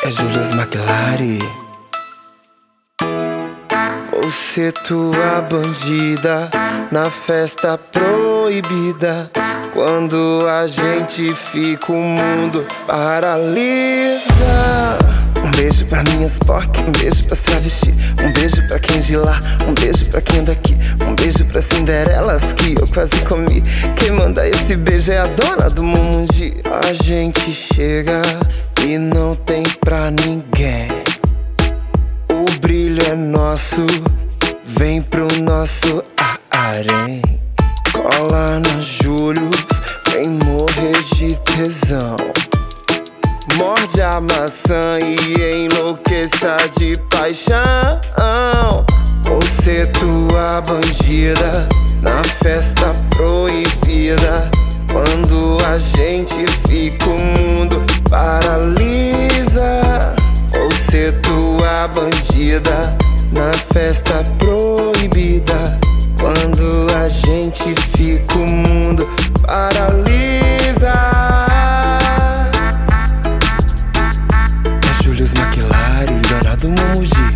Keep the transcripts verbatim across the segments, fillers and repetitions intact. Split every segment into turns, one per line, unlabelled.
É Julius McLaren. Você tua bandida na festa proibida. Quando a gente fica, o mundo paralisa. Um beijo pra minhas P O C, um beijo pras travesti, um beijo pra quem de lá, um beijo pra quem daqui, um beijo pra Cinderelas que eu quase comi. Quem manda esse beijo é a dona do Mumundi. A gente chega e não tem pra ninguém. O brilho é nosso, vem pro nosso harém. Cola na Julius, vem morrer de tesão. Morde a maçã e enlouqueça de paixão. Você tua bandida na festa proibida. Quando a gente fica, o mundo paralisa. Você tua bandida na festa proibida. Quando a gente fica, o mundo paralisa. É Julius McLaren, dona do Mumundi.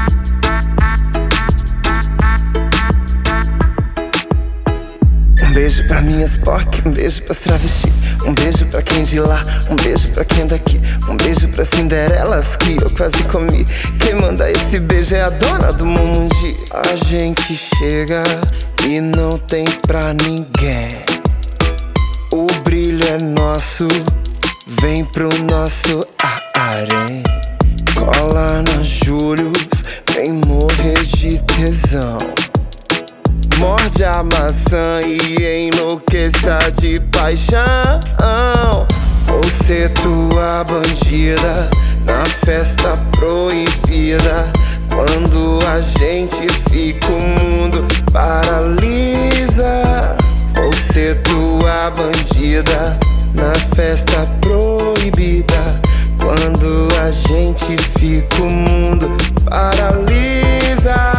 Um beijo pra minhas P O C, um beijo pras travesti, um beijo pra quem de lá, um beijo pra quem daqui, um beijo pra Cinderelas que eu quase comi. Quem manda esse beijo é a dona do Mumundi. A gente chega e não tem pra ninguém. O brilho é nosso, vem pro nosso harém. Cola na Julius, vem morrer de tesão. Morde a maçã e enlouqueça de paixão. Você tua bandida na festa proibida. Quando a gente fica, o mundo paralisa. Você tua bandida na festa proibida. Quando a gente fica, o mundo paralisa.